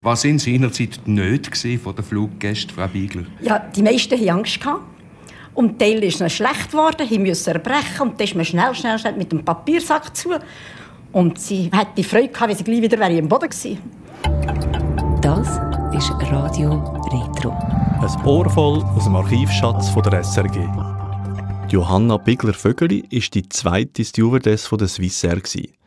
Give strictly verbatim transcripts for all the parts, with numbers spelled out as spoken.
Was waren seinerzeit die Nöte von den Fluggästen, Frau Bigler? Ja, die meisten hatten Angst. Und Teil ist ihnen schlecht geworden, sie mussten erbrechen. Und dann ist man schnell, schnell, schnell mit dem Papiersack zu. Und sie hatte Freude gehabt, weil sie gleich wieder im Boden war. Das ist Radio Retro. Ein Ohr voll aus dem Archivschatz von der S R G. Die Johanna Bigler-Vögeli war die zweite Stewardess von der Swissair.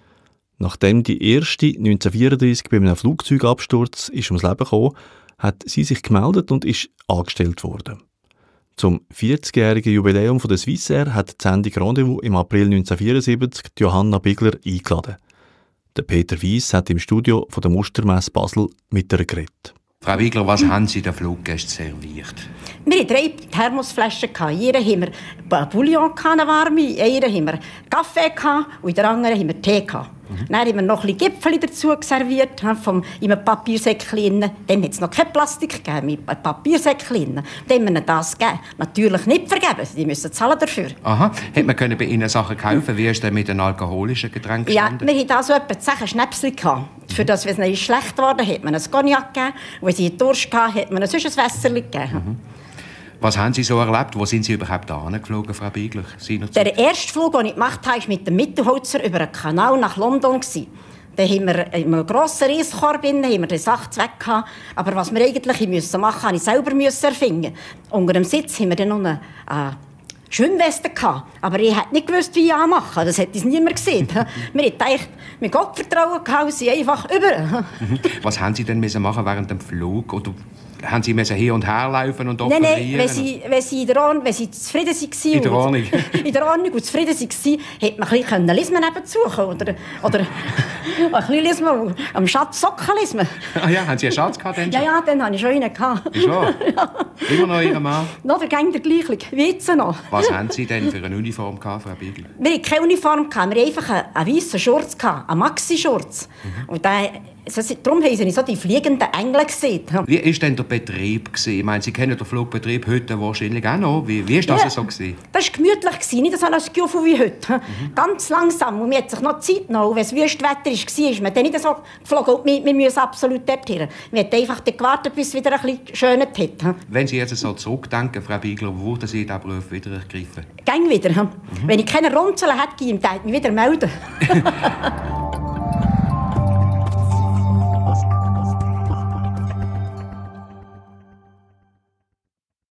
Nachdem die erste neunzehnhundertvierunddreissig bei einem Flugzeugabsturz ist ums Leben kam, hat sie sich gemeldet und ist angestellt worden. Zum vierzigjährigen Jubiläum von der Swissair hat die Sendung Rendezvous im April neunzehnhundertvierundsiebzig die Johanna Bigler eingeladen. Der Peter Weiss hat im Studio von der Mustermesse Basel mit ihr geredet. Frau Bigler, was haben Sie den Fluggästen serviert? Wir hatten drei Thermosflaschen. In jeder haben wir eine Bouillon, eine warme, in einer haben wir Kaffee und in der anderen haben wir Tee. Mhm. Dann haben wir noch ein bisschen Gipfel dazu serviert, vom, in einem Papiersäckchen. Dann hat es noch kein Plastik gegeben, mit einem Papiersäckchen. Dann haben wir ihnen das gegeben. Natürlich nicht vergeben, die müssen zahlen dafür. Aha, hätte man können bei Ihnen Sachen kaufen? Wie ist denn mit den alkoholischen Getränken gestanden? Ja, wir hatten also etwa zehn Schnäpsel. Für das, wenn es ihnen schlecht wurde, hat man ein Cognac gegeben. Und wenn sie Durst hatten, hat man ein sonst ein Wässer gegeben. Mhm. Was haben Sie so erlebt? Wo sind Sie überhaupt hingeflogen, Frau Bigler? Der erste Flug, den ich gemacht habe, war mit dem Mittelholzer über einen Kanal nach London. Da haben wir in einem grossen Reiskorb haben wir die Sachen weg gehabt. Aber was wir eigentlich machen mussten, musste ich selber erfinden. Unter dem Sitz haben wir dann noch eine äh, Schwimmweste gehabt. Aber ich hätte nicht gewusst, wie ich anmachen. Das hätte uns niemand gesehen. Wir hatten eigentlich mit Gottvertrauen gehabt und sind einfach über. Was haben Sie denn machen während dem Flug? Oder haben Sie hier und her laufen und operieren? Nein, nein, wenn sie, wenn sie, in der Ordnung, wenn sie zufrieden waren. In der Ordnung? In der Ordnung und zufrieden waren, hätte man ein bisschen Lismen nebenzu oder, oder ein bisschen Lismen am Schatz Socken lismen. Ah ja, haben Sie einen Schatz gehabt? Ja, ja, dann hatte ich schon einen. Ist wahr? Ja. Immer noch Ihren Mann? Noch, der ging der gleiche, wie jetzt noch. Was haben Sie denn für eine Uniform gehabt, Frau Bigler? Wir hatten keine Uniform, wir hatten einfach einen, einen weißen Schurz, einen Maxi-Schurz. Mhm. Und der, so, darum haben sie so die fliegenden Engel gesehen. Wie war denn der Betrieb? Ich meine, Sie kennen den Flugbetrieb heute wahrscheinlich auch noch. Wie, wie war das ja, so? Gewesen? Das war gemütlich, nicht so ein Gefühl wie heute. Mhm. Ganz langsam. Und man hat sich noch Zeit genommen. Wenn es Wüstwetter war, ist man dann nicht so geflogen. Und wir, wir müssen absolut dorthin. Wir haben einfach gewartet, bis es wieder ein bisschen geschönt hat. Wenn Sie jetzt so zurückdenken, Frau Bigler, würden Sie diesen Beruf wieder ergreifen? Gäng wieder. Mhm. Wenn ich keine Runzeln hätte, würde ich mich wieder melden.